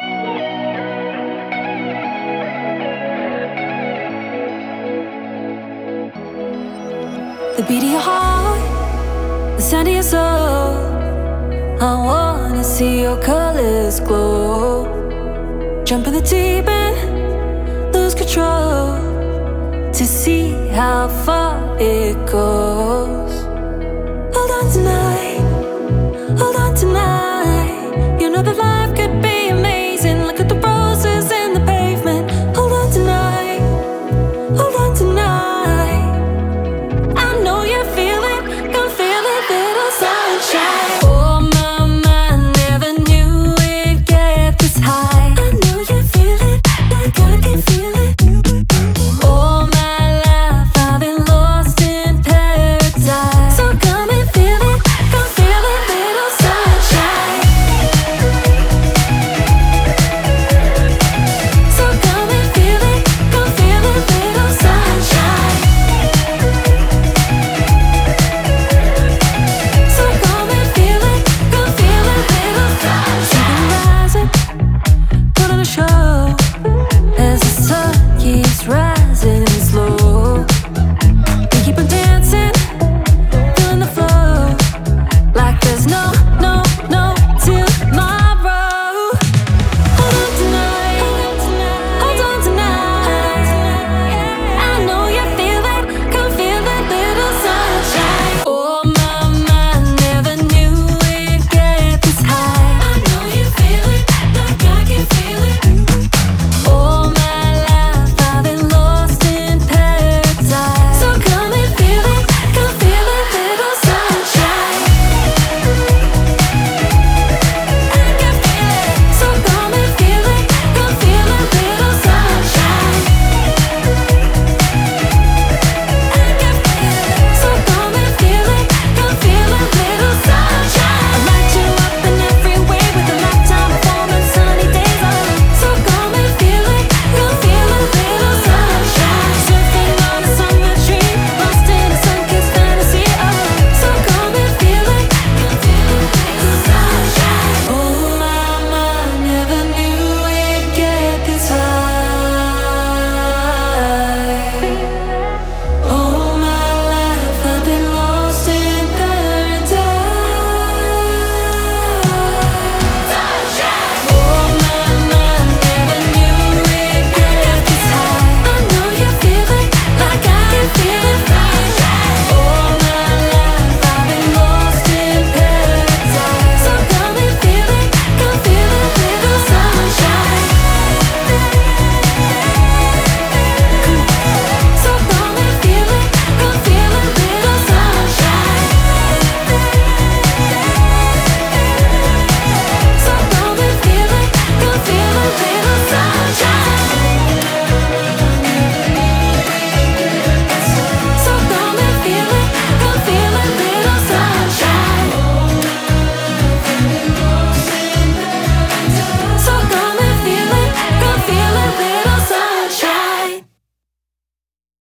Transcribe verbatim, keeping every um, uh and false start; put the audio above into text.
The beat of your heart, the sound of your soul. I wanna see your colors glow. Jump in the deep end, lose control, to see how far it goes. Hold on tonight, hold on tonight. You know the line.